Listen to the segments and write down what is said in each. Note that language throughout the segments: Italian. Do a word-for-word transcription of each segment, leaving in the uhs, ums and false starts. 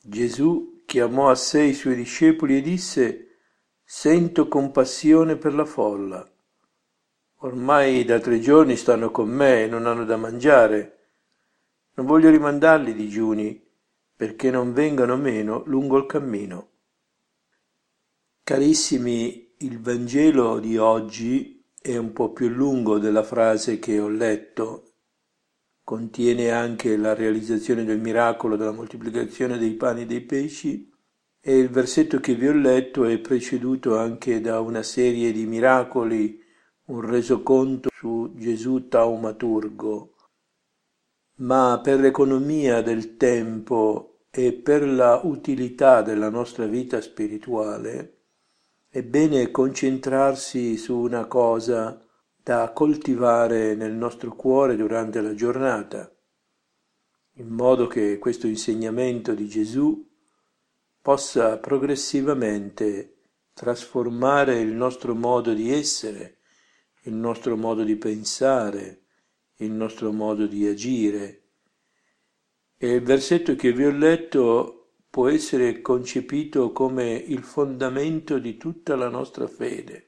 Gesù chiamò a sé i suoi discepoli e disse: Sento compassione per la folla. Ormai da tre giorni stanno con me e non hanno da mangiare. Non voglio rimandarli i digiuni, perché non vengano meno lungo il cammino. Carissimi, il Vangelo di oggi è un po' più lungo della frase che ho letto. Contiene anche la realizzazione del miracolo della moltiplicazione dei pani e dei pesci, e il versetto che vi ho letto è preceduto anche da una serie di miracoli, un resoconto su Gesù taumaturgo. Ma per l'economia del tempo e per la utilità della nostra vita spirituale è bene concentrarsi su una cosa da coltivare nel nostro cuore durante la giornata, in modo che questo insegnamento di Gesù possa progressivamente trasformare il nostro modo di essere, il nostro modo di pensare, il nostro modo di agire. E il versetto che vi ho letto può essere concepito come il fondamento di tutta la nostra fede.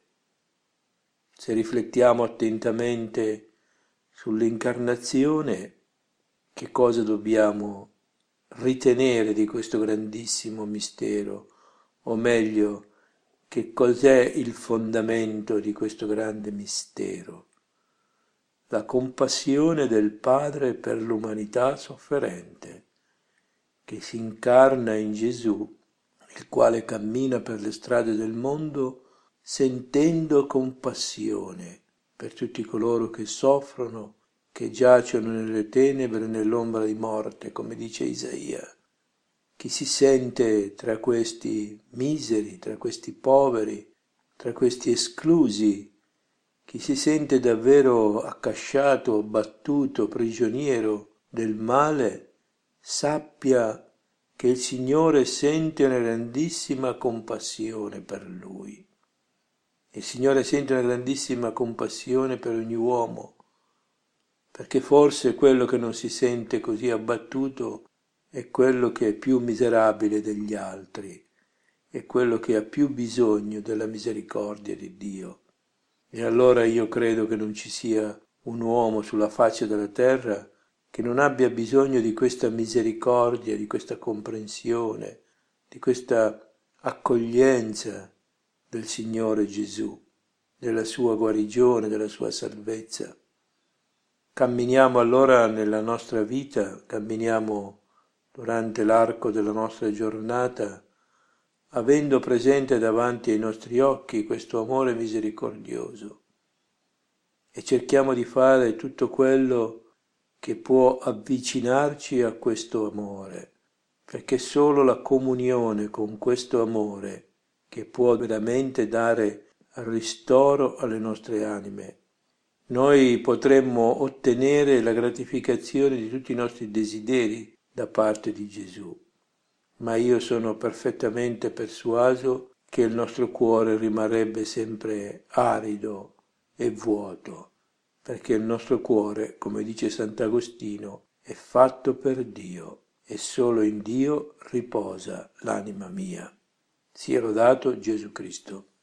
Se riflettiamo attentamente sull'incarnazione, che cosa dobbiamo ritenere di questo grandissimo mistero? O meglio, che cos'è il fondamento di questo grande mistero? La compassione del Padre per l'umanità sofferente, che si incarna in Gesù, il quale cammina per le strade del mondo sentendo compassione per tutti coloro che soffrono, che giacciono nelle tenebre e nell'ombra di morte, come dice Isaia. Chi si sente tra questi miseri, tra questi poveri, tra questi esclusi, chi si sente davvero accasciato, battuto, prigioniero del male, sappia che il Signore sente una grandissima compassione per lui. Il Signore sente una grandissima compassione per ogni uomo, perché forse quello che non si sente così abbattuto è quello che è più miserabile degli altri, è quello che ha più bisogno della misericordia di Dio. E allora io credo che non ci sia un uomo sulla faccia della terra che non abbia bisogno di questa misericordia, di questa comprensione, di questa accoglienza del Signore Gesù, della sua guarigione, della sua salvezza. Camminiamo allora nella nostra vita, camminiamo durante l'arco della nostra giornata, avendo presente davanti ai nostri occhi questo amore misericordioso, e cerchiamo di fare tutto quello che può avvicinarci a questo amore, perché solo la comunione con questo amore che può veramente dare ristoro alle nostre anime. Noi potremmo ottenere la gratificazione di tutti i nostri desideri da parte di Gesù, ma io sono perfettamente persuaso che il nostro cuore rimarrebbe sempre arido e vuoto, perché il nostro cuore, come dice Sant'Agostino, è fatto per Dio e solo in Dio riposa l'anima mia. Sia lodato Gesù Cristo.